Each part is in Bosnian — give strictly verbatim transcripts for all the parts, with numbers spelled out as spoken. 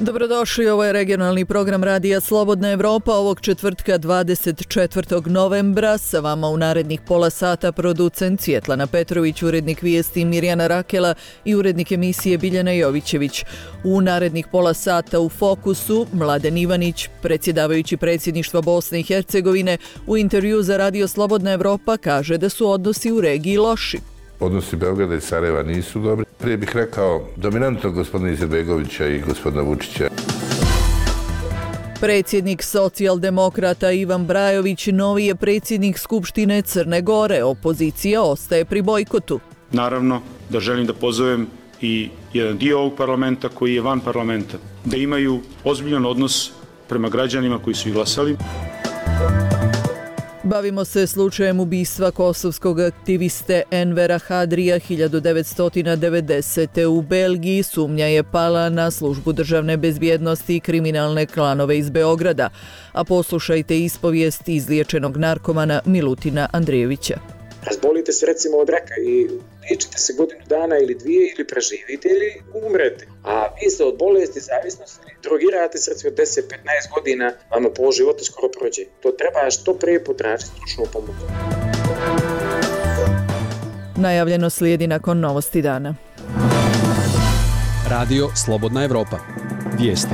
Dobrodošli, ovo je regionalni program Radija Slobodna Evropa ovog četvrtka dvadeset četvrtog novembra. Sa vama u narednih pola sata producent Svjetlana Petrović, urednik vijesti Mirjana Rakela i urednik emisije Biljana Jovićević. U narednih pola sata u fokusu Mladen Ivanić, predsjedavajući predsjedništva Bosne i Hercegovine, u intervju za Radio Slobodna Evropa kaže da su odnosi u regiji loši. Odnosi Beograda i Sarajeva nisu dobri. Prije bih rekao dominantno gospodina Izetbegovića i gospodina Vučića. Predsjednik socijaldemokrata Ivan Brajović novi je predsjednik Skupštine Crne Gore. Opozicija ostaje pri bojkotu. Naravno da želim da pozovem i jedan dio ovog parlamenta koji je van parlamenta, da imaju ozbiljan odnos prema građanima koji su ih glasali. Bavimo se slučajem ubistva kosovskog aktiviste Envera Hadrija hiljadu devetsto devedesete. u Belgiji. Sumnja je pala na službu državne bezbjednosti i kriminalne klanove iz Beograda. A poslušajte ispovijest izliječenog narkomana Milutina Andrijevića. Razbolite se recimo od raka i liječite se godinu dana ili dvije ili preživite ili umrete. A vi ste od bolesti, zavisnosti, drogirate se recimo deset do petnaest godina, vama pol života skoro prođe. To treba što prije potražiti stručnu pomoć. Najavljeno slijedi nakon novosti dana. Radio Slobodna Evropa. Vijesti.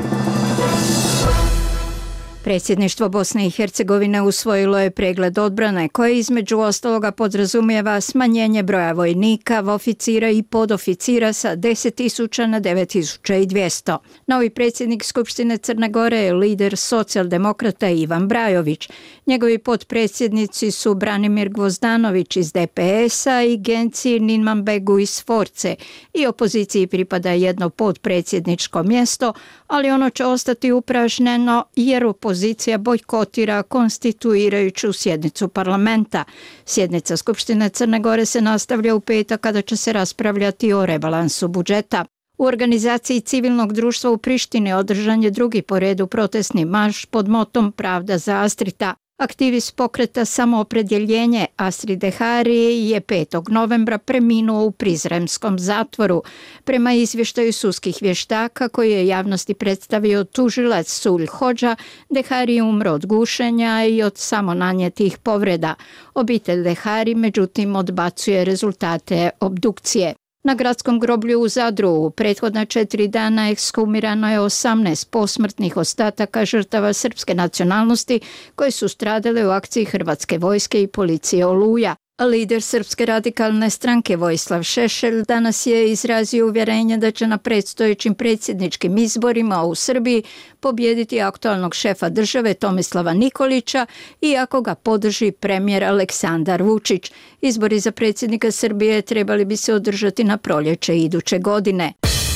Predsjedništvo Bosne i Hercegovine usvojilo je pregled odbrane koje između ostaloga podrazumijeva smanjenje broja vojnika, oficira i podoficira sa deset tisuća na devet tisuća dvjesto. Novi predsjednik Skupštine Crne Gore je lider socijaldemokrata Ivan Brajović. Njegovi potpredsjednici su Branimir Gvozdanović iz D P S-a i Genci Ninmanbegu iz Force. I opoziciji pripada jedno potpredsjedničko mjesto, ali ono će ostati upražnjeno jer opozicija bojkotira konstituirajuću sjednicu parlamenta. Sjednica Skupštine Crne Gore se nastavlja u petak kada će se raspravljati o rebalansu budžeta. U organizaciji civilnog društva u Prištini održan je drugi po redu protestni marš pod motom Pravda za Astrita. Aktivist pokreta Samoopredjeljenje Astrid Dehari je petog novembra preminuo u prizremskom zatvoru. Prema izvještaju sudskih vještaka koji je javnosti predstavio tužilac Sulj Hodža, Dehari je umro od gušenja i od samonanijetih povreda. Obitelj Dehari međutim odbacuje rezultate obdukcije. Na gradskom groblju u Zadru u prethodna četiri dana ekshumirano je osamnaest posmrtnih ostataka žrtava srpske nacionalnosti koje su stradale u akciji Hrvatske vojske i policije Oluja. Lider Srpske radikalne stranke Vojislav Šešelj danas je izrazio uvjerenje da će na predstojećim predsjedničkim izborima u Srbiji pobijediti aktualnog šefa države Tomislava Nikolića iako ga podrži premijer Aleksandar Vučić. Izbori za predsjednika Srbije trebali bi se održati na proljeće iduće godine.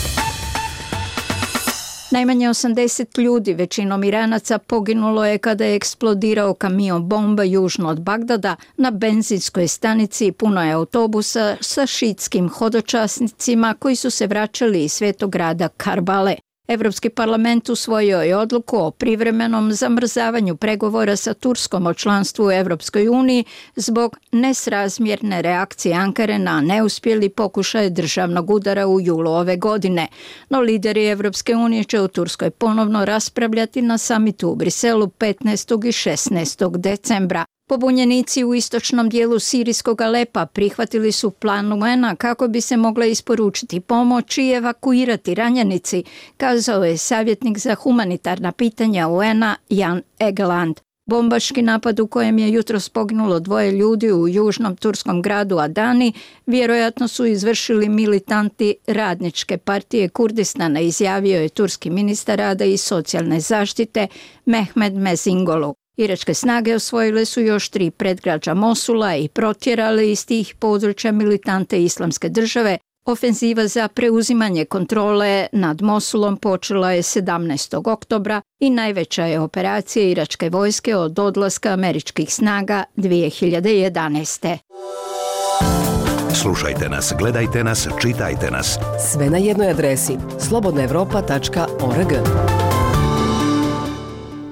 Najmanje osamdeset ljudi, većinom Iranaca, poginulo je kada je eksplodirao kamion bomba južno od Bagdada na benzinskoj stanici. Puno je autobusa sa šiitskim hodočasnicima koji su se vraćali iz svetog grada Karbale. Evropski parlament usvojio je odluku o privremenom zamrzavanju pregovora sa Turskom o članstvu u Evropskoj uniji zbog nesrazmjerne reakcije Ankare na neuspjeli pokušaj državnog udara u julu ove godine. No lideri Evropske unije će u Turskoj ponovno raspravljati na samitu u Briselu petnaestog i šesnaestog decembra. Pobunjenici u istočnom dijelu sirijskog Alepa prihvatili su plan U N-a kako bi se mogla isporučiti pomoć i evakuirati ranjenici, kazao je savjetnik za humanitarna pitanja U N-a Jan Egeland. Bombaški napad u kojem je jutros poginulo dvoje ljudi u južnom turskom gradu Adani vjerojatno su izvršili militanti Radničke partije Kurdistana, izjavio je turski ministar rada i socijalne zaštite Mehmed Mezingolu. Iračke snage osvojile su još tri predgrađa Mosula i protjerale iz tih područja militante Islamske države. Ofenziva za preuzimanje kontrole nad Mosulom počela je sedamnaestog oktobra i najveća je operacija iračke vojske od odlaska američkih snaga dvije hiljade jedanaeste. Slušajte nas, gledajte nas, čitajte nas. Sve na jednoj adresi slobodna evropa tačka org.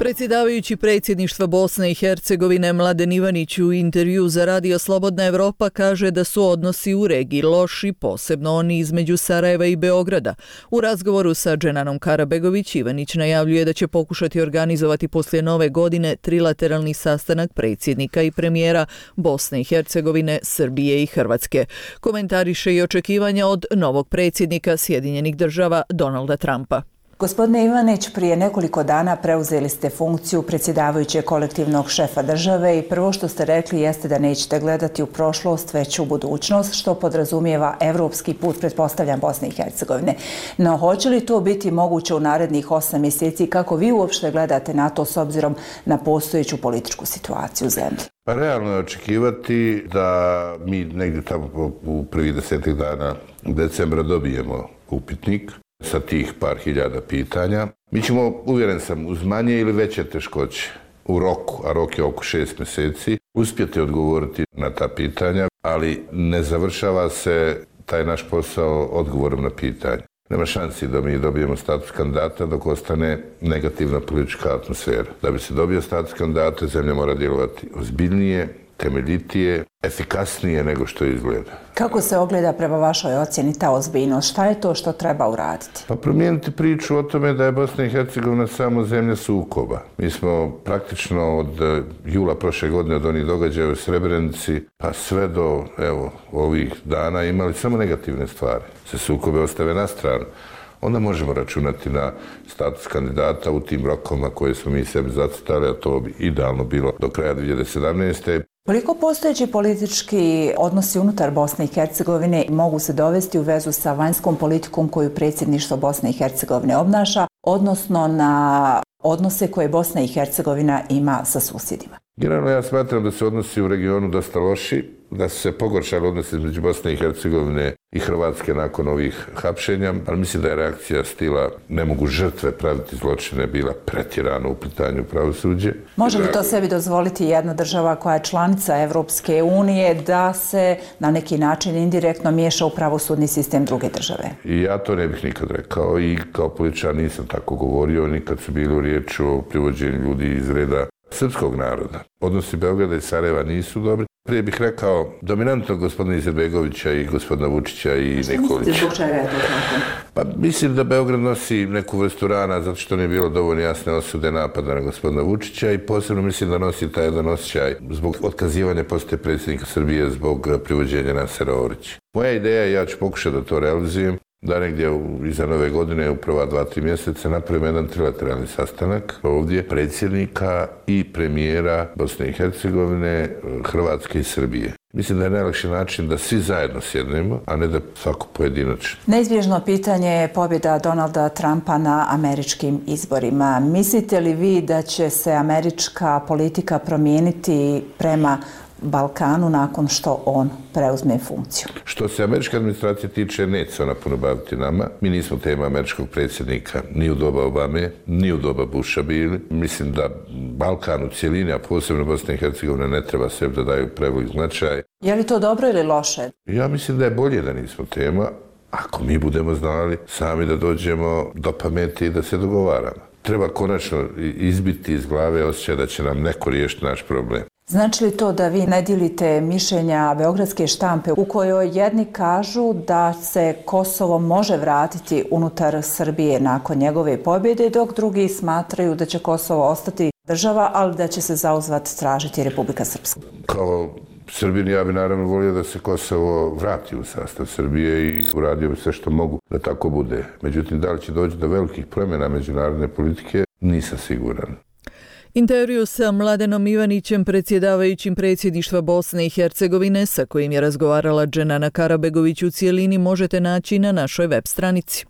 Predsjedavajući predsjedništva Bosne i Hercegovine Mladen Ivanić u intervju za Radio Slobodna Evropa kaže da su odnosi u regiji loši, posebno oni između Sarajeva i Beograda. U razgovoru sa Dženanom Karabegović Ivanić najavljuje da će pokušati organizovati poslije nove godine trilateralni sastanak predsjednika i premijera Bosne i Hercegovine, Srbije i Hrvatske. Komentariše i očekivanja od novog predsjednika Sjedinjenih Država Donalda Trumpa. Gospodine Ivanić, prije nekoliko dana preuzeli ste funkciju predsjedavajućeg kolektivnog šefa države i prvo što ste rekli jeste da nećete gledati u prošlost, već u budućnost, što podrazumijeva evropski put, pretpostavljam, Bosne i Hercegovine. No, hoće li to biti moguće u narednih osam mjeseci? Kako vi uopšte gledate na to s obzirom na postojeću političku situaciju u zemlji? Pa realno je očekivati da mi negdje tamo u prvih desetak dana decembra dobijemo upitnik sa tih par hiljada pitanja. Mi ćemo, uvjeren sam, uz manje ili veće teškoće u roku, a rok je oko šest mjeseci, uspjeti odgovoriti na ta pitanja, ali ne završava se taj naš posao odgovorom na pitanje. Nema šansi da mi dobijemo status kandidata dok ostane negativna politička atmosfera. Da bi se dobio status kandidata, zemlja mora djelovati ozbiljnije, temeljitije, efikasnije nego što izgleda. Kako se ogleda prema vašoj ocjeni ta ozbiljnost? Šta je to što treba uraditi? Pa promijeniti priču o tome da je Bosna i Hercegovina samo zemlja sukoba. Mi smo praktično od jula prošle godine, od onih događaja u Srebrenici, pa sve do evo, ovih dana imali samo negativne stvari. Se sukobe ostave na stranu. Onda možemo računati na status kandidata u tim rokovima koje smo mi sebi zacrtali, a to bi idealno bilo do kraja dvije hiljade sedamnaeste. Koliko postojeći politički odnosi unutar Bosne i Hercegovine mogu se dovesti u vezu sa vanjskom politikom koju predsjedništvo Bosne i Hercegovine obnaša, odnosno na odnose koje Bosna i Hercegovina ima sa susjedima? Generalno ja smatram da su odnosi u regionu dosta loši, da su se pogoršali odnosi između Bosne i Hercegovine i Hrvatske nakon ovih hapšenja, ali mislim da je reakcija stila ne mogu žrtve praviti zločine bila pretjerano u pitanju pravosuđe. Može li to sebi dozvoliti jedna država koja je članica Evropske unije da se na neki način indirektno miješa u pravosudni sistem druge države? I ja to ne bih nikad rekao i kao političar nisam tako govorio nikad su bili u riječi o privođenju ljudi iz reda srpskog naroda. Odnosi Beograda i Sarajeva nisu dobri. Prije bih rekao dominantno gospodina Izetbegovića i gospodina Vučića i Nikolića. Zbog čega je to tako? Pa mislim da Beograd nosi neku vrstu rana zato što nije bilo dovoljno jasne osude napada na gospodina Vučića i posebno mislim da nosi taj jedan osjećaj zbog otkazivanja postoje predsjednika Srbije zbog privođenja Nasera Orića. Moja ideja je, ja ću pokušati da to realizujem, da negdje u, iza nove godine u prva dva, tri mjeseca napravimo jedan trilateralni sastanak ovdje predsjednika i premijera Bosne i Hercegovine, Hrvatske i Srbije. Mislim da je najlakši način da svi zajedno sjednemo, a ne da svako pojedinačno. Neizbježno pitanje je pobjeda Donalda Trumpa na američkim izborima. Mislite li vi da će se američka politika promijeniti prema Balkanu nakon što on preuzme funkciju? Što se američke administracije tiče, neće se ona puno baviti nama. Mi nismo tema američkog predsjednika ni u doba Obame, ni u doba Busha bili. Mislim da Balkan u cijelini, a posebno Bosna i Hercegovina, ne treba sebi da daju prevelik značaj. Je li to dobro ili loše? Ja mislim da je bolje da nismo tema, ako mi budemo znali sami da dođemo do pameti i da se dogovaramo. Treba konačno izbiti iz glave osjećaj da će nam neko riješiti naš problem. Znači li to da vi ne dijelite mišljenja beogradske štampe u kojoj jedni kažu da se Kosovo može vratiti unutar Srbije nakon njegove pobjede, dok drugi smatraju da će Kosovo ostati država, ali da će se zauzvrat tražiti Republika Srpska? Kao Srbin ja bi naravno volio da se Kosovo vrati u sastav Srbije i uradio bi sve što mogu da tako bude. Međutim, da li će doći do velikih promjena međunarodne politike, nisam siguran. Intervju sa Mladenom Ivanićem, predsjedavajućim predsjedništva Bosne i Hercegovine, sa kojim je razgovarala Dženana Karabegović u cijelini, možete naći na našoj web stranici.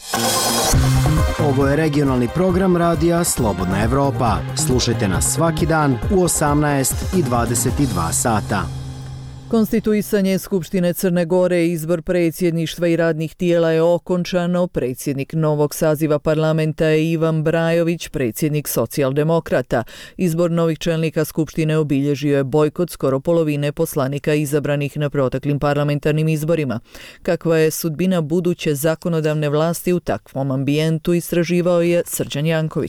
Ovo je regionalni program radija Slobodna Evropa. Slušajte nas svaki dan u osamnaest i dvadeset dva sata. Konstituisanje Skupštine Crne Gore i izbor predsjedništva i radnih tijela je okončano. Predsjednik novog saziva parlamenta je Ivan Brajović, predsjednik socijaldemokrata. Izbor novih čelnika Skupštine obilježio je bojkot skoro polovine poslanika izabranih na proteklim parlamentarnim izborima. Kakva je sudbina buduće zakonodavne vlasti u takvom ambijentu, istraživao je Srđan Janković.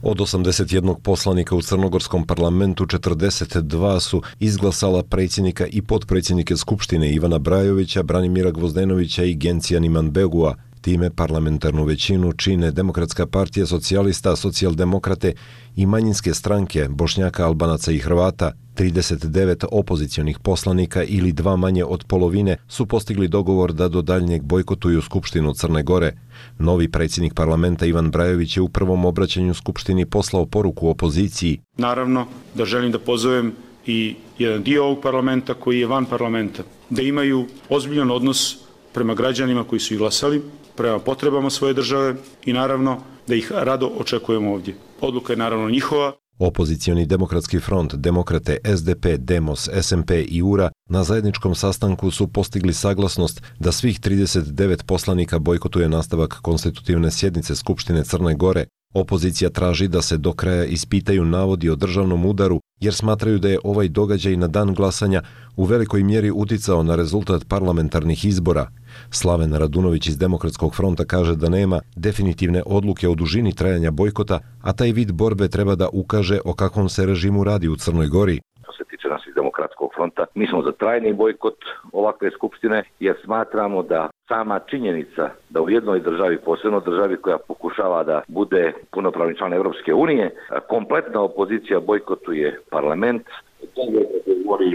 Od osamdeset jednog poslanika u crnogorskom parlamentu četrdeset dva su izglasala predsjednika i potpredsjednike Skupštine Ivana Brajovića, Branimira Gvozdenovića i Gencijan Imanbegua. Time parlamentarnu većinu čine Demokratska partija socijalista, socijaldemokrate i manjinske stranke Bošnjaka, Albanaca i Hrvata. trideset devet opozicionih poslanika ili dva manje od polovine su postigli dogovor da do daljnjeg bojkotuju Skupštinu Crne Gore. Novi predsjednik parlamenta Ivan Brajović je u prvom obraćanju Skupštini poslao poruku opoziciji. Naravno da želim da pozovem i jedan dio ovog parlamenta koji je van parlamenta, da imaju ozbiljan odnos prema građanima koji su ih glasali, prema potrebama svoje države i naravno da ih rado očekujemo ovdje. Odluka je naravno njihova. Opozicioni demokratski front, demokrate S D P, Demos, S M P i U R A na zajedničkom sastanku su postigli saglasnost da svih trideset devet poslanika bojkotuje nastavak konstitutivne sjednice Skupštine Crne Gore. Opozicija traži da se do kraja ispitaju navodi o državnom udaru jer smatraju da je ovaj događaj na dan glasanja u velikoj mjeri uticao na rezultat parlamentarnih izbora. Slaven Radunović iz Demokratskog fronta kaže da nema definitivne odluke o dužini trajanja bojkota, a taj vid borbe treba da ukaže o kakvom se režimu radi u Crnoj Gori. Što se tiče nas iz Demokratskog fronta, mi smo za trajni bojkot ovakve skupštine jer smatramo da sama činjenica da u jednoj državi, posebno državi koja pokušava da bude punopravni član Europske unije, kompletna opozicija bojkotuje parlament, to govori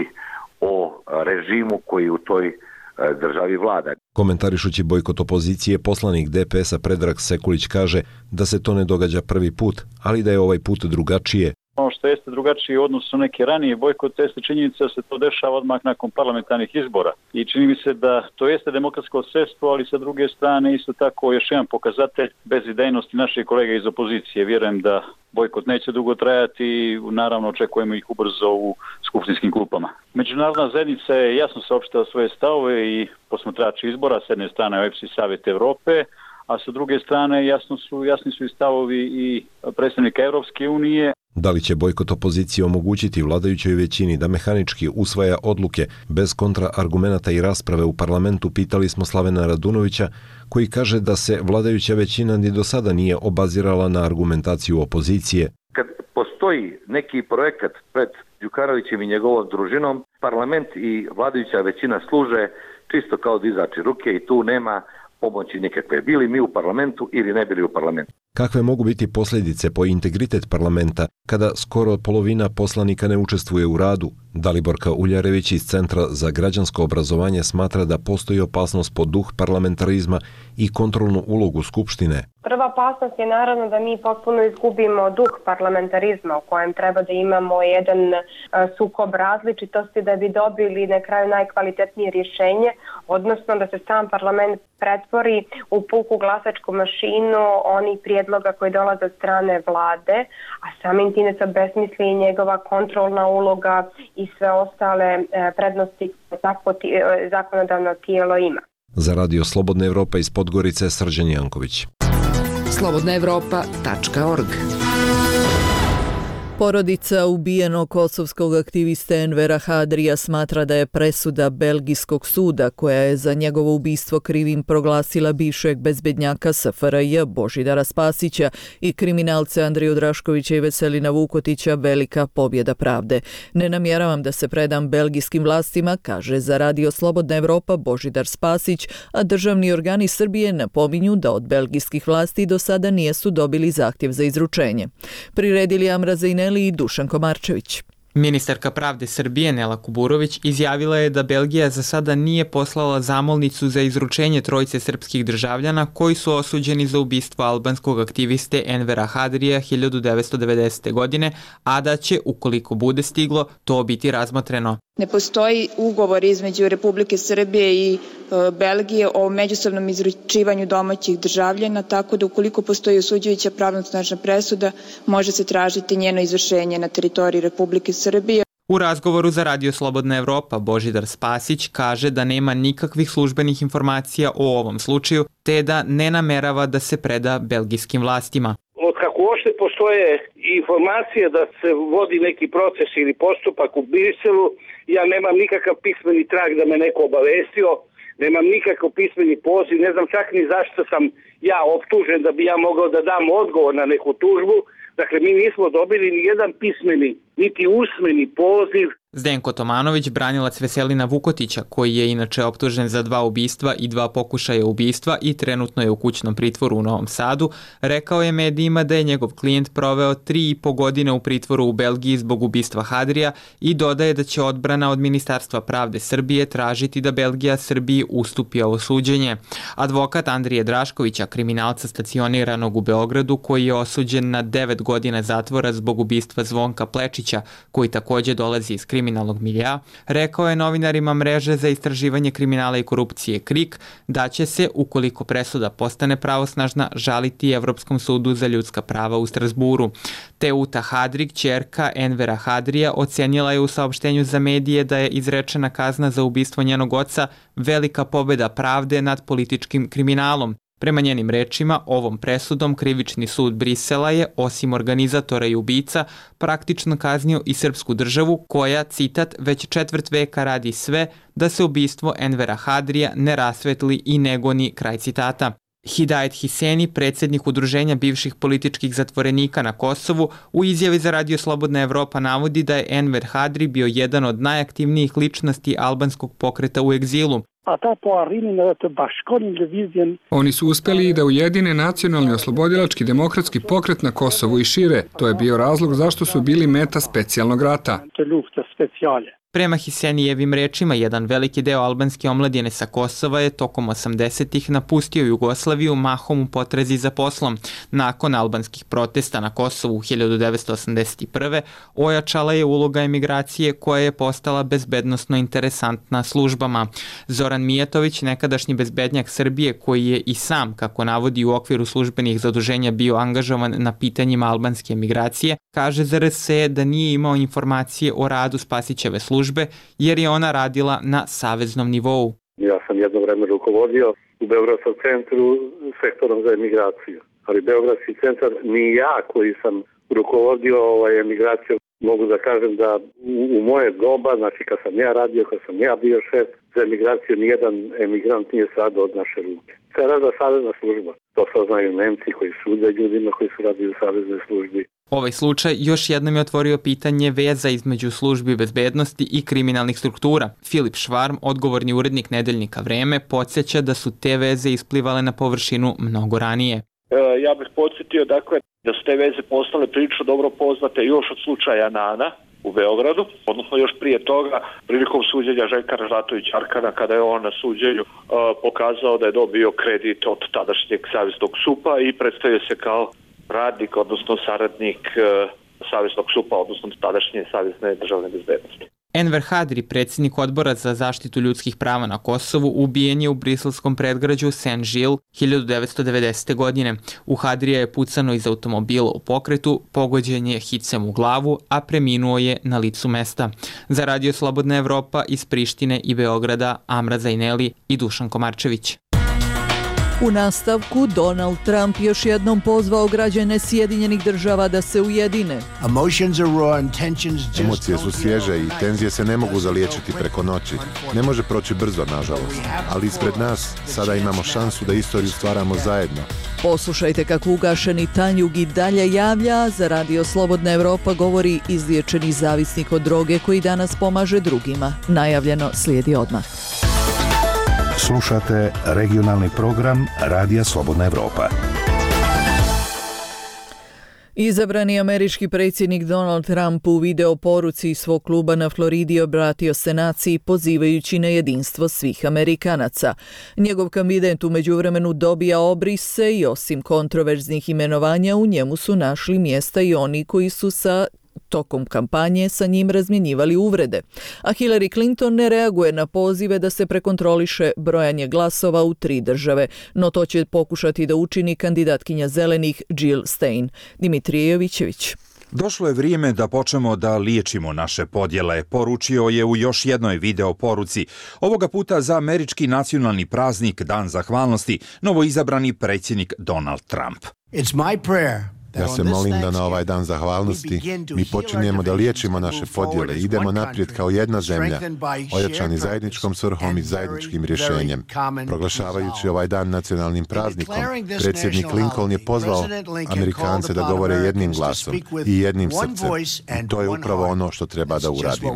o režimu koji u toj državi vlada. Komentarišući bojkot opozicije, poslanik D P S-a Predrag Sekulić kaže da se to ne događa prvi put, ali da je ovaj put drugačije. Ono što jeste drugačije u odnosu na neke ranije bojkote jeste činjenica da se to dešava odmah nakon parlamentarnih izbora. I čini mi se da to jeste demokratsko sredstvo, ali sa druge strane isto tako još jedan pokazatelj bezidejnosti naših kolega iz opozicije. Vjerujem da bojkot neće dugo trajati i naravno očekujemo ih ubrzo u skupštinskim klupama. Međunarodna zajednica je jasno saopštila svoje stavove i posmatrači izbora, s jedne strane O E P S I Savjet Evrope, a sa druge strane jasno su, jasni su i stavovi i predstavnika Europske unije. Da li će bojkot opozicije omogućiti vladajućoj većini da mehanički usvaja odluke bez kontraargumenata i rasprave u parlamentu, pitali smo Slavena Radunovića, koji kaže da se vladajuća većina ni do sada nije obazirala na argumentaciju opozicije. Kad postoji neki projekat pred Đukanovićem i njegovom družinom, parlament i vladajuća većina služe čisto kao dizači ruke i tu nema pomoći nikakve, bili mi u parlamentu ili ne bili u parlamentu. Kakve mogu biti posljedice po integritet parlamenta kada skoro polovina poslanika ne učestvuje u radu? Daliborka Uljarević iz Centra za građansko obrazovanje smatra da postoji opasnost po duh parlamentarizma i kontrolnu ulogu Skupštine. Prva opasnost je naravno da mi potpuno izgubimo duh parlamentarizma u kojem treba da imamo jedan sukob različitosti da bi dobili na kraju najkvalitetnije rješenje, odnosno da se sam parlament pretvori u puku glasačku mašinu onih prijedloga koji dolaze od strane vlade, a samim time se obesmisli i njegova kontrolna uloga i sve ostale prednosti takvo zakonodavno tijelo ima. Za Radio Slobodna Evropa iz Podgorice, Srđan Janković. slobodna evropa tačka org. Porodica ubijenog kosovskog aktiviste Envera Hadrija smatra da je presuda belgijskog suda, koja je za njegovo ubistvo krivim proglasila bivšeg bezbednjaka S F R J Božidara Spasića i kriminalce Andriju Draškovića i Veselina Vukotića, velika pobjeda pravde. Ne namjeravam da se predam belgijskim vlastima, kaže za Radio Slobodna Evropa Božidar Spasić, a državni organi Srbije napominju da od belgijskih vlasti do sada nijesu dobili zahtjev za izručenje. Priredili Amra Zejneli i Dušan Komarčević. Ministarka pravde Srbije Nela Kuburović izjavila je da Belgija za sada nije poslala zamolnicu za izručenje trojice srpskih državljana koji su osuđeni za ubistvo albanskog aktiviste Envera Hadrija hiljadu devetsto devedesete. godine, a da će, ukoliko bude stiglo, to biti razmotreno. Ne postoji ugovor između Republike Srbije i e, Belgije o međusobnom izručivanju domaćih državljana, tako da ukoliko postoji osuđujuća pravnosnažna presuda, može se tražiti njeno izvršenje na teritoriji Republike Srbije. U razgovoru za Radio Slobodna Evropa Božidar Spasić kaže da nema nikakvih službenih informacija o ovom slučaju, te da ne namerava da se preda belgijskim vlastima. Od kako uopšte postoje informacije da se vodi neki proces ili postupak u Briselu, ja nemam nikakav pismeni trag da me neko obavestio, nemam nikakav pismeni poziv, ne znam čak ni zašto sam ja optužen da bi ja mogao da dam odgovor na neku tužbu, Dakle, mi nismo dobili ni jedan pismeni, niti usmeni poziv. Zdenko Tomanović, branilac Veselina Vukotića, koji je inače optužen za dva ubistva i dva pokušaja ubistva i trenutno je u kućnom pritvoru u Novom Sadu, rekao je medijima da je njegov klijent proveo tri i po godine u pritvoru u Belgiji zbog ubistva Hadrija i dodaje da će odbrana od Ministarstva pravde Srbije tražiti da Belgija Srbiji ustupi ovo suđenje. Advokat Andrije Draškovića, kriminalca stacioniranog u Beogradu, koji je osuđen na devet godina zatvora zbog ubistva Zvonka Plečića, koji takođe dolazi iz kriminalnog milja, rekao je novinarima mreže za istraživanje kriminala i korupcije KRIK da će se, ukoliko presuda postane pravosnažna, žaliti Evropskom sudu za ljudska prava u Strasburu. Teuta Hadri, ćerka Envera Hadrija, ocenila je u saopštenju za medije da je izrečena kazna za ubistvo njenog oca velika pobeda pravde nad političkim kriminalom. Prema njenim rečima, ovom presudom Krivični sud Brisela je, osim organizatora i ubica, praktično kaznio i srpsku državu koja, citat, već četvrt veka radi sve da se ubistvo Envera Hadrija ne rasvetli i ne goni, kraj citata. Hidajet Hiseni, predsjednik udruženja bivših političkih zatvorenika na Kosovu, u izjavi za Radio Slobodna Evropa navodi da je Enver Hadri bio jedan od najaktivnijih ličnosti albanskog pokreta u egzilu. Oni su uspeli da ujedine nacionalni oslobodilački demokratski pokret na Kosovu i šire. To je bio razlog zašto su bili meta specijalnog rata. Prema Hisenijevim rečima, jedan veliki deo albanske omladine sa Kosova je tokom osamdesetih napustio Jugoslaviju mahom u potrazi za poslom. Nakon albanskih protesta na Kosovu u hiljadu devetsto osamdeset prve. ojačala je uloga emigracije koja je postala bezbednosno interesantna službama. Zoran Mijatović, nekadašnji bezbednjak Srbije, koji je i sam, kako navodi u okviru službenih zaduženja, bio angažovan na pitanjima albanske emigracije, kaže za R S E da nije imao informacije o radu Spasićeve službe, jer je ona radila na saveznom nivou. Ja sam jedno vreme rukovodio u Beogradskom centru sektorom za emigraciju, ali Beogradski centar ni ja koji sam rukovodio ovaj emigraciju, mogu da kažem da u, u moje doba, znači kad sam ja radio, kad sam ja bio šef za emigraciju, nijedan emigrant nije sadao od naše ruke. To je rada savezna služba. To saznaju Nemci koji sude ljudima koji su radili u saveznoj službi. Ovaj slučaj još jednom je otvorio pitanje veza između službi bezbednosti i kriminalnih struktura. Filip Švarm, odgovorni urednik nedeljnika Vreme, podsjeća da su te veze isplivale na površinu mnogo ranije. E, ja bih podsjetio dakle da su te veze postale prilično dobro poznate još od slučaja Nana u Beogradu, odnosno još prije toga prilikom suđenja Željka Ražnatovića Arkana, kada je on na suđenju uh, pokazao da je dobio kredit od tadašnjeg saveznog supa i predstavio se kao radnik, odnosno saradnik uh, saveznog supa, odnosno tadašnje savezne državne bezbednosti. Enver Hadri, predsjednik odbora za zaštitu ljudskih prava na Kosovu, ubijen je u briselskom predgrađu Saint-Gilles hiljadu devetsto devedesete. godine. U Hadrija je pucano iz automobila u pokretu, pogođen je hicem u glavu, a preminuo je na licu mesta. Za Radio Slobodna Evropa iz Prištine i Beograda, Amra Zajneli i Dušan Komarčević. U nastavku, Donald Trump još jednom pozvao građane Sjedinjenih država da se ujedine. Emocije su svježe i tenzije se ne mogu zaliječiti preko noći. Ne može proći brzo, nažalost. Ali ispred nas sada imamo šansu da istoriju stvaramo zajedno. Poslušajte kako ugašeni Tanjug i dalje javlja. Za Radio Slobodna Evropa govori izliječeni zavisnik od droge koji danas pomaže drugima. Najavljeno slijedi odmah. Slušate regionalni program Radija Slobodna Evropa. Izabrani američki predsjednik Donald Trump u video poruci svog kluba na Floridi obratio se naciji pozivajući na jedinstvo svih Amerikanaca. Njegov kandidat u međuvremenu dobija obrise i osim kontroverznih imenovanja u njemu su našli mjesta i oni koji su sa tokom kampanje sa njim razmjenjivali uvrede. A Hillary Clinton ne reaguje na pozive da se prekontroliše brojanje glasova u tri države, no to će pokušati da učini kandidatkinja zelenih Jill Stein. Dimitrije Jovićević. Došlo je vrijeme da počnemo da liječimo naše podjele, poručio je u još jednoj video poruci. Ovoga puta za američki nacionalni praznik, Dan zahvalnosti, novoizabrani predsjednik Donald Trump. It's my prayer Ja se molim da na ovaj dan zahvalnosti mi počinjemo da liječimo naše podjele i idemo naprijed kao jedna zemlja, ojačani zajedničkom svrhom i zajedničkim rješenjem. Proglašavajući ovaj dan nacionalnim praznikom, predsjednik Lincoln je pozvao Amerikance da govore jednim glasom i jednim srcem. I to je upravo ono što treba da uradimo.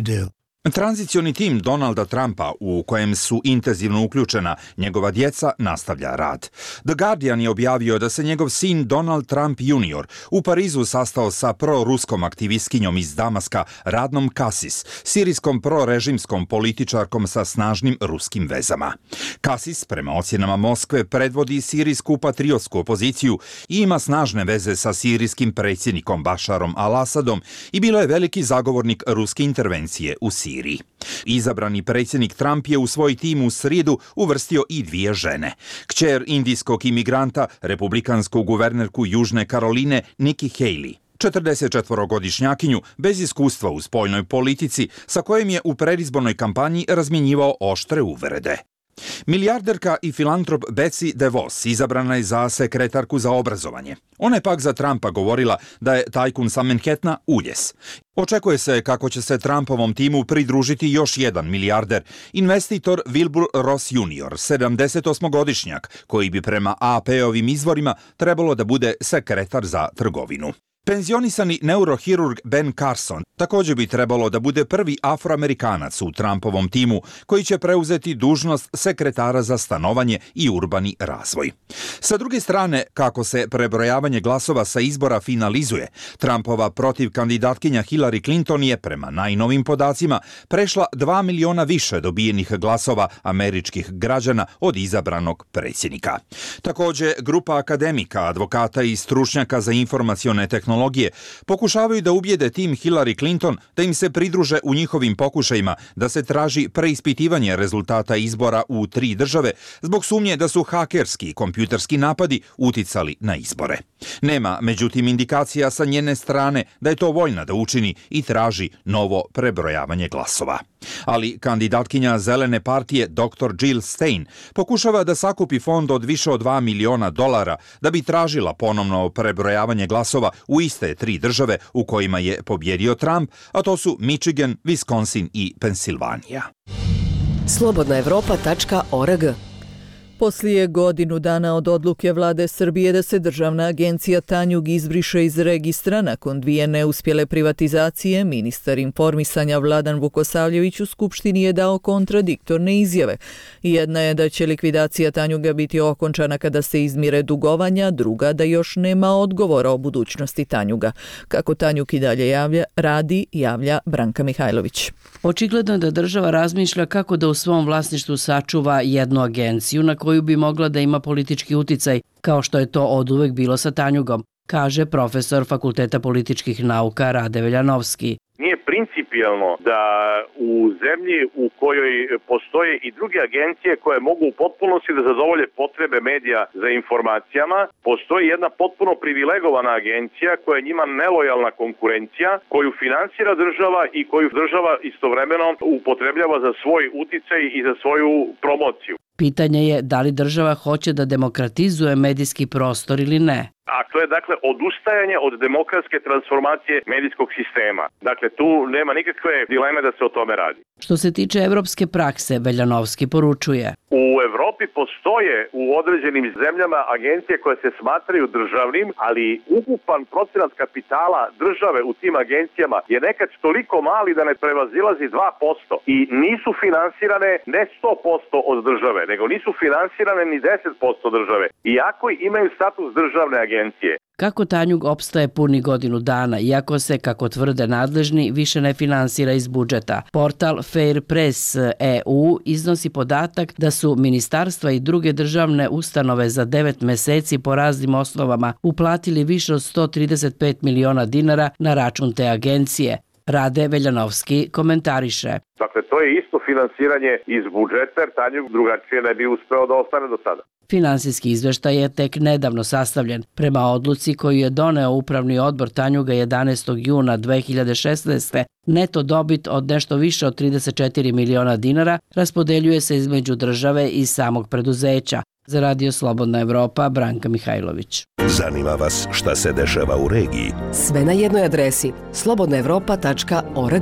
Tranzicioni tim Donalda Trumpa, u kojem su intenzivno uključena njegova djeca, nastavlja rad. The Guardian je objavio da se njegov sin Donald Trump junior u Parizu sastao sa proruskom aktivistkinjom iz Damaska Radnom Kasis, sirijskom prorežimskom političarkom sa snažnim ruskim vezama. Kasis, prema ocjenama Moskve, predvodi sirijsku patriotsku opoziciju i ima snažne veze sa sirijskim predsjednikom Bašarom al-Asadom i bilo je veliki zagovornik ruske intervencije u Siriji. Izabrani predsjednik Trump je u svoj tim u srijedu uvrstio i dvije žene. Kćer indijskog imigranta, republikansku guvernerku Južne Karoline Nikki Haley, četrdesetčetvorogodišnjakinju bez iskustva u spoljnoj politici, sa kojim je u predizbornoj kampanji razmjenjivao oštre uvrede. Milijarderka i filantrop Betsy DeVos izabrana je za sekretarku za obrazovanje. Ona je pak za Trumpa govorila da je tajkun sa Manhattana uljes. Očekuje se kako će se Trumpovom timu pridružiti još jedan milijarder, investitor Wilbur Ross junior, sedamdesetosmogodišnjak, koji bi prema A P-ovim izvorima trebalo da bude sekretar za trgovinu. Penzionisani neurohirurg Ben Carson također bi trebalo da bude prvi Afroamerikanac u Trumpovom timu koji će preuzeti dužnost sekretara za stanovanje i urbani razvoj. Sa druge strane, kako se prebrojavanje glasova sa izbora finalizuje, Trumpova protiv kandidatkinja Hillary Clinton je prema najnovim podacima prešla dva miliona više dobijenih glasova američkih građana od izabranog predsjednika. Također, grupa akademika, advokata i stručnjaka za informacione tehnologije pokušavaju da ubijede tim Hillary Clinton da im se pridruže u njihovim pokušajima da se traži preispitivanje rezultata izbora u tri države zbog sumnje da su hakerski i kompjuterski napadi uticali na izbore. Nema, međutim, indikacija sa njene strane da je to voljna da učini i traži novo prebrojavanje glasova. Ali kandidatkinja Zelene partije doktor Jill Stein pokušava da sakupi fond od više od dva miliona dolara da bi tražila ponovno prebrojavanje glasova u iste tri države u kojima je pobjedio Trump, a to su Michigan, Wisconsin i Pensilvanija. slobodna evropa tačka org. Poslije godinu dana od odluke vlade Srbije da se državna agencija Tanjug izbriše iz registra nakon dvije neuspjele privatizacije, ministar informisanja Vladan Vukosavljević u Skupštini je dao kontradiktorne izjave. Jedna je da će likvidacija Tanjuga biti okončana kada se izmire dugovanja, druga da još nema odgovora o budućnosti Tanjuga. Kako Tanjug i dalje javlja, radi, javlja Branka Mihajlović. Očigledno je da država razmišlja kako da u svom vlasništvu sačuva jednu agenciju na koju bi mogla da ima politički uticaj, kao što je to oduvek bilo sa Tanjugom, kaže profesor Fakulteta političkih nauka Rade Veljanovski. Nije principijelno da u zemlji u kojoj postoje i druge agencije koje mogu u potpunosti da zadovolje potrebe medija za informacijama, postoji jedna potpuno privilegovana agencija koja je njima nelojalna konkurencija, koju finansira država i koju država istovremeno upotrebljava za svoj uticaj i za svoju promociju. Pitanje je da li država hoće da demokratizuje medijski prostor ili ne. A to je dakle odustajanje od demokratske transformacije medijskog sistema. Dakle, tu nema nikakve dileme da se o tome radi. Što se tiče evropske prakse, Veljanovski poručuje. U Evropi postoje u određenim zemljama agencije koje se smatraju državnim, ali ukupan procenat kapitala države u tim agencijama je nekad toliko mali da ne prevazilazi dva posto i nisu finansirane ne sto posto od države, nego nisu finansirane ni deset posto države, iako imaju status državne agencije. Kako Tanjug opstaje puni godinu dana, iako se, kako tvrde nadležni, više ne finansira iz budžeta. Portal Fair Press E U iznosi podatak da su ministarstva i druge državne ustanove za devet meseci po raznim osnovama uplatili više od sto trideset pet miliona dinara na račun te agencije. Rade Veljanovski komentariše. Dakle, to je isto finansiranje iz budžeta, jer Tanjug drugačije ne bi uspeo da ostane do sada. Finansijski izveštaj je tek nedavno sastavljen. Prema odluci koju je doneo Upravni odbor Tanjuga jedanaestog juna dve hiljade šesnaeste. neto dobit od nešto više od trideset četiri miliona dinara raspodeljuje se između države i samog preduzeća, Za Radio Slobodna Evropa, Branka Mihajlović. Zanima vas šta se dešava u regiji? Sve na jednoj adresi slobodna evropa tačka org.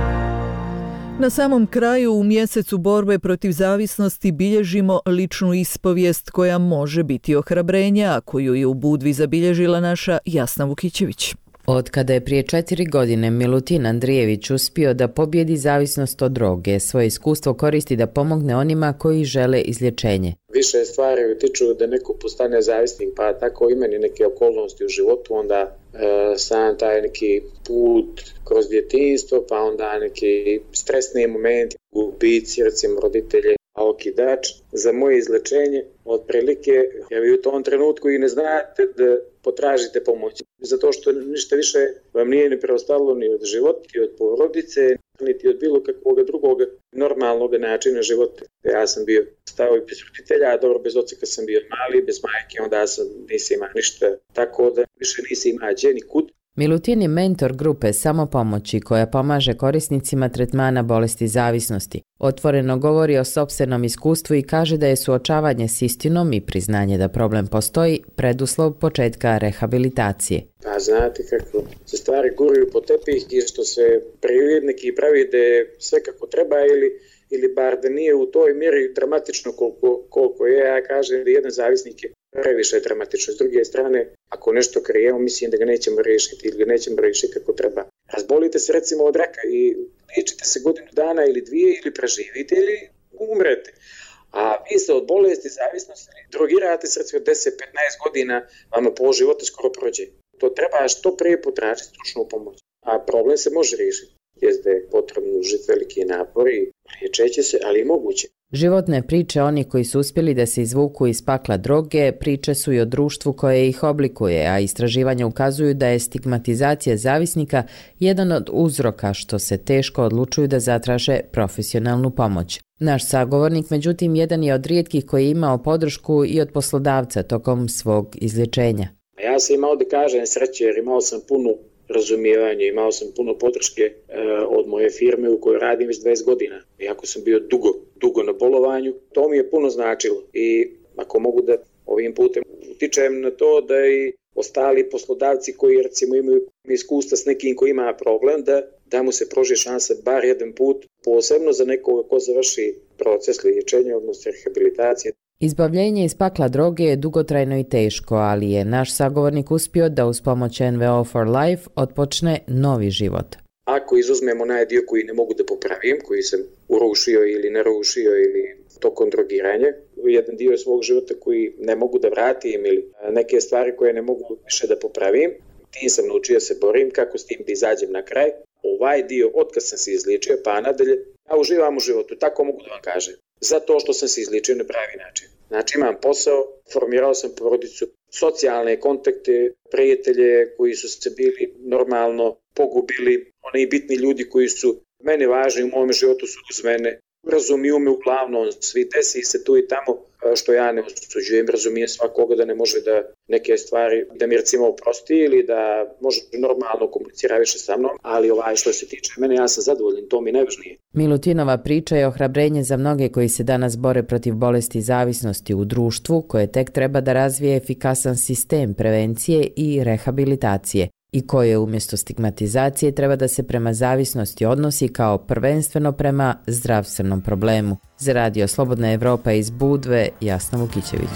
Na samom kraju u mjesecu borbe protiv zavisnosti bilježimo ličnu ispovijest koja može biti ohrabrenje, a koju je u Budvi zabilježila naša Jasna Vukićević. Od kada je prije četiri godine Milutin Andrijević uspio da pobjedi zavisnost od droge, svoje iskustvo koristi da pomogne onima koji žele izlječenje. Više stvari utiču da neko postane zavisnik, pa tako i meni neke okolnosti u životu, onda e, sam taj neki put kroz djetinjstvo, pa onda neki stresni momenti, gubici, recimo roditelje, a okidač za moje izlečenje, otprilike, jer vi u tom trenutku i ne znate da potražite pomoć. Zato što ništa više vam nije ni preostalo ni od života, ni od porodice, niti od bilo kakvog drugog normalnog načina života. Ja sam bio stao i bez roditelja, a dobro bez oca kad sam bio mali, bez majke, onda sam nisi imao ništa, tako da više nisi imao gdje ni kud. Milutin je mentor grupe Samopomoći koja pomaže korisnicima tretmana bolesti zavisnosti. Otvoreno govori o sopstvenom iskustvu i kaže da je suočavanje s istinom i priznanje da problem postoji preduslov početka rehabilitacije. Pa znate kako se stvari guraju po tepih i što se neki pravi da je sve kako treba ili, ili bar da nije u toj mjeri dramatično koliko, koliko je. Ja kažem da jedan zavisnik je previše dramatično. S druge strane, ako nešto krijemo, mislim da ga nećemo riješiti ili ga nećemo riješiti kako treba. Razbolite se recimo od raka i liječite se godinu dana ili dvije ili preživite ili umrete. A vi se od bolesti zavisnosti drogirate se recimo deset do petnaest godina, vama pol života skoro prođe. To treba što prije potražiti stručnu pomoć. A problem se može riješiti. Jest da je potrebno užiti veliki napor i liječeće se, ali i moguće. Životne priče oni koji su uspjeli da se izvuku iz pakla droge, priče su i o društvu koje ih oblikuje, a istraživanja ukazuju da je stigmatizacija zavisnika jedan od uzroka što se teško odlučuju da zatraže profesionalnu pomoć. Naš sagovornik, međutim, jedan je od rijetkih koji je imao podršku i od poslodavca tokom svog izlječenja. Ja sam imao da kažem sreće jer imao sam puno razumijevanje, imao sam puno podrške e, od moje firme u kojoj radim već dvadeset godina. Iako sam bio dugo, dugo na bolovanju, to mi je puno značilo i ako mogu da ovim putem utičem na to da i ostali poslodavci koji recimo imaju iskustva s nekim koji ima problem, da, da mu se pruži šansa bar jedan put, posebno za nekoga ko završi proces liječenja, odnosno rehabilitacije. Izbavljenje iz pakla droge je dugotrajno i teško, ali je naš sagovornik uspio da uz pomoć N V O for Life otpočne novi život. Ako izuzmemo onaj dio koji ne mogu da popravim, koji sam urušio ili narušio ili tokom drogiranja, jedan dio svog života koji ne mogu da vratim ili neke stvari koje ne mogu više da popravim, tim sam naučio se borim kako s tim da izađem na kraj. Ovaj dio, otkad sam se izliječio pa nadalje, ja uživam u životu, tako mogu da vam kažem. Zato što sam se izliječio na pravi način. Znači imam posao, formirao sam porodicu, socijalne kontakte, prijatelje koji su se bili normalno pogubili, oni bitni ljudi koji su mene važni u mom životu su uz mene, razumiju me uglavnom, svi desi se tu i tamo što ja ne osuđujem, razumijem svakoga da ne može da neke stvari, da mi recimo oprosti ili da može normalno komunicira više sa mnom, ali ovaj što se tiče mene, ja sam zadovoljen, to mi najvažnije. Milutinova priča je ohrabrenje za mnoge koji se danas bore protiv bolesti i zavisnosti u društvu, koje tek treba da razvije efikasan sistem prevencije i rehabilitacije i koje umjesto stigmatizacije treba da se prema zavisnosti odnosi kao prvenstveno prema zdravstvenom problemu. Za Radio Slobodna Evropa iz Budve, Jasna Vukićević.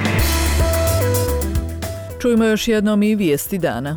Čujmo još jednom i vijesti dana.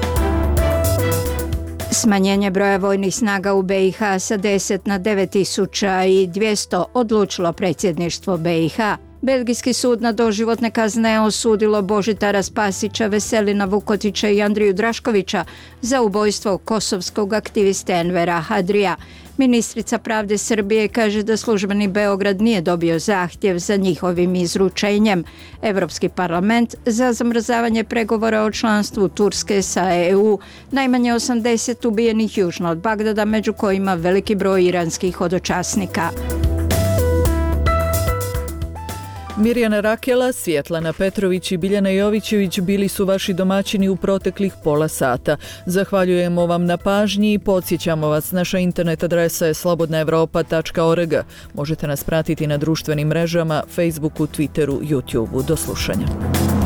Smanjenje broja vojnih snaga u B i H sa deset na devet tisuća dvjesto odlučilo predsjedništvo B i H. Belgijski sud na doživotne kazne osudilo Božidara Spasića, Veselina Vukotića i Andriju Draškovića za ubojstvo kosovskog aktiviste Envera Hadrija. Ministrica pravde Srbije kaže da službeni Beograd nije dobio zahtjev za njihovim izručenjem. Evropski parlament za zamrzavanje pregovora o članstvu Turske sa E U, najmanje osamdeset ubijenih južno od Bagdada, među kojima veliki broj iranskih hodočasnika. Mirjana Rakela, Svjetlana Petrović i Biljana Jovićević bili su vaši domaćini u proteklih pola sata. Zahvaljujemo vam na pažnji i podsjećamo vas, naša internet adresa je slobodna evropa tačka org. Možete nas pratiti na društvenim mrežama, Facebooku, Twitteru, YouTubeu. Do slušanja.